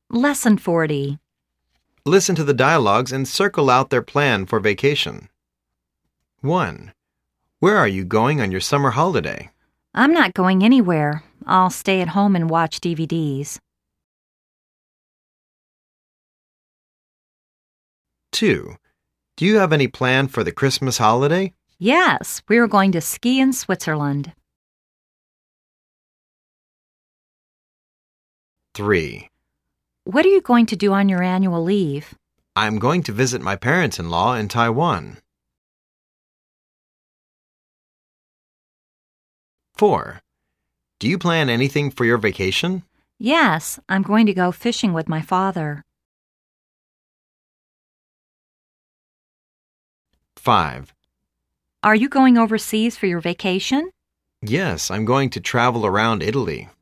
Lesson 40. Listen to the dialogues and circle out their plan for vacation. 1. Where are you going on your summer holiday? I'm not going anywhere. I'll stay at home and watch DVDs. 2. Do you have any plan for the Christmas holiday? Yes, we are going to ski in Switzerland. 3. What are you going to do on your annual leave? I'm going to visit my parents-in-law in Taiwan. 4. Do you plan anything for your vacation? Yes, I'm going to go fishing with my father. 5. Are you going overseas for your vacation? Yes, I'm going to travel around Italy.